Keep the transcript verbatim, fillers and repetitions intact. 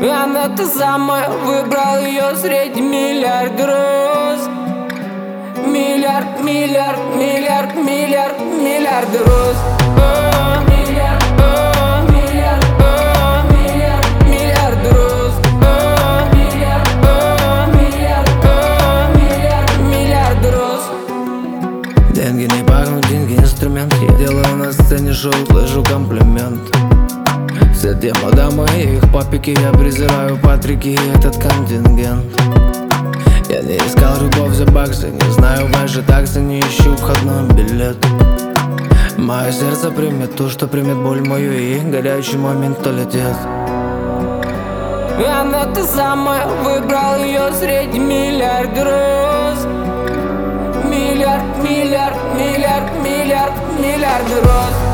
Она та самая, выбрал ее среди миллиарда роз. Миллиард, миллиард, миллиард, миллиард, миллиарды роз. О, миллиард, о, миллиард, о, миллиард, миллиарды роз. О, миллиард, о, миллиард, о, миллиард, миллиарды роз. Деньги не пахнут, деньги инструмент. Я делаю на сцене шоу, слышу комплимент. Все те мадамы и их папики, я презираю Патрики и этот контингент. Я не искал любовь за баксы, не знаю ваши таксы, не ищу входной билет. Мое сердце примет ту, что примет боль мою, и горячий момент то летит. Она та самая, выбрал ее среди миллиарда роз. Миллиард, миллиард, миллиард, миллиард, миллиарды роз.